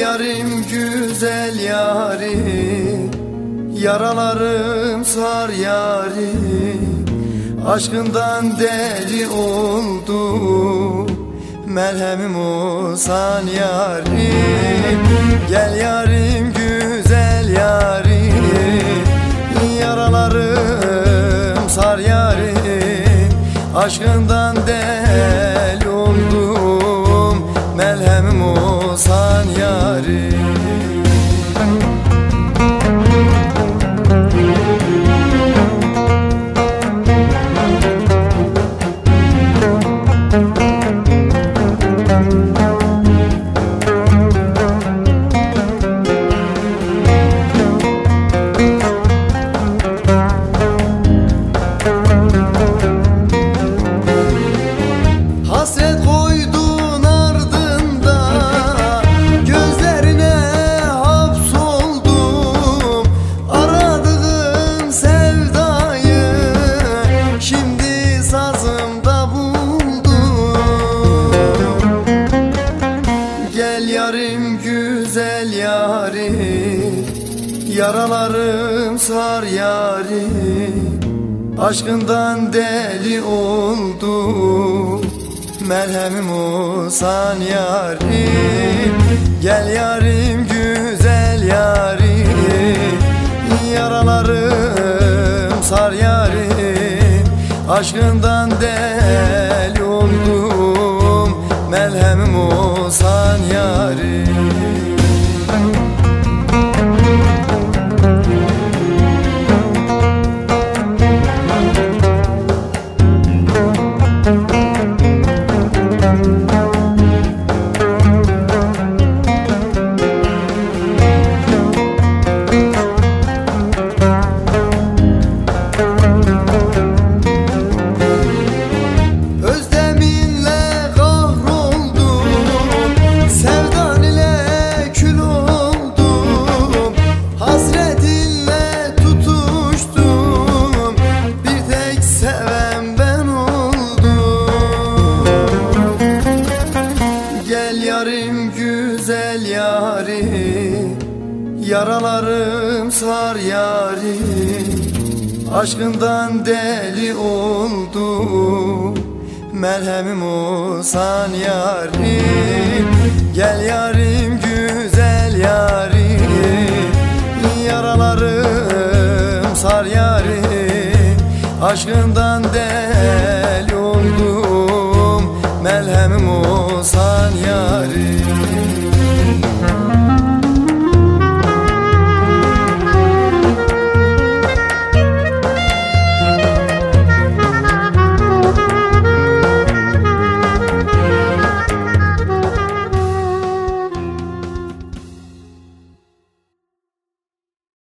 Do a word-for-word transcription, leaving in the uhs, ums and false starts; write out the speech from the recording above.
yarim güzel yarim, yaralarım sar yarim. Aşkından deli oldum, merhemim olsan yarim. Gel yarim güzel yarim, yaralarım sar yarim. Aşkından deli oldum, merhemim olsan yarim. Hasret koydun ardında, gözlerine hapsoldum. Aradığım sevdayı şimdi sazımda buldum. Gel yarim güzel yarim, yaralarım sar yarim. Aşkından deli oldum, merhemim olsan yarim. Gel yarim güzel yarim, yaralarım sar yarim. Aşkından deli oldum, merhemim olsan yarim. Yarim güzel yarim, yaralarım sar yarim. Aşkından deli oldum, merhemim olsan yarim. Gel yarim